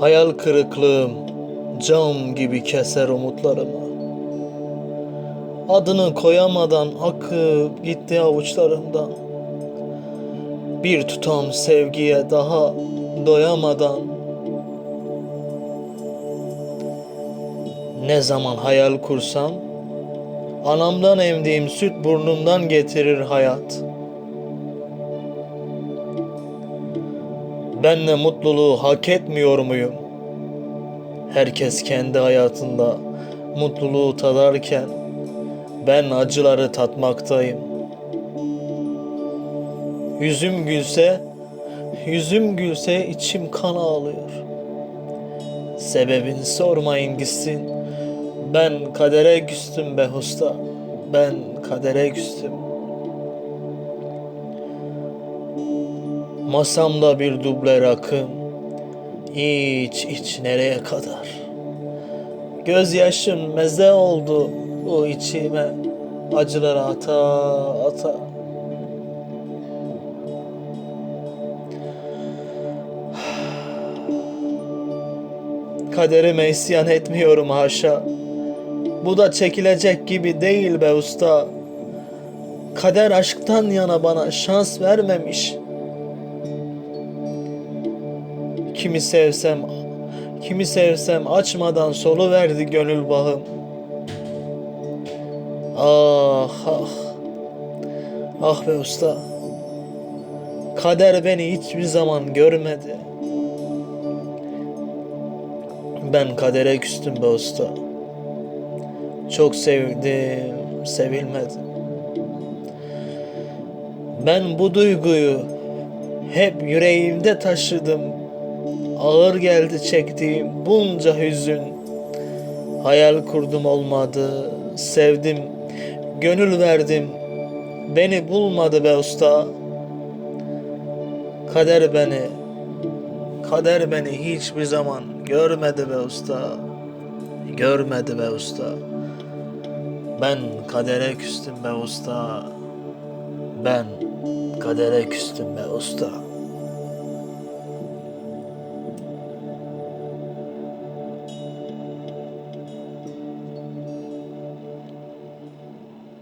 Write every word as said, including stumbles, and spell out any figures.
Hayal kırıklığım cam gibi keser umutlarımı. Adını koyamadan akıp gitti avuçlarımdan. Bir tutam sevgiye daha doyamadan. Ne zaman hayal kursam, anamdan emdiğim süt burnumdan getirir hayat. Ben de mutluluğu hak etmiyor muyum? Herkes kendi hayatında mutluluğu tadarken ben acıları tatmaktayım. Yüzüm gülse, yüzüm gülse içim kan ağlıyor. Sebebini sormayın gitsin. Ben kadere küstüm be usta. Ben kadere küstüm. Masamda bir duble rakım. İç iç nereye kadar? Gözyaşım meze oldu o içime. Acıları ata ata. Kaderime isyan etmiyorum haşa. Bu da çekilecek gibi değil be usta. Kader aşktan yana bana şans vermemiş. Kimi sevsem, kimi sevsem açmadan solu verdi gönül bağım. Ah ah, ah be usta. Kader beni hiçbir zaman görmedi. Ben kadere küstüm be usta. Çok sevdim, sevilmedim. Ben bu duyguyu hep yüreğimde taşıdım. Ağır geldi çektiğim bunca hüzün. Hayal kurdum olmadı, sevdim, gönül verdim. Beni bulmadı be usta. Kader beni, kader beni hiçbir zaman görmedi be usta. Görmedi be usta. Ben kadere küstüm be usta. Ben kadere küstüm be usta.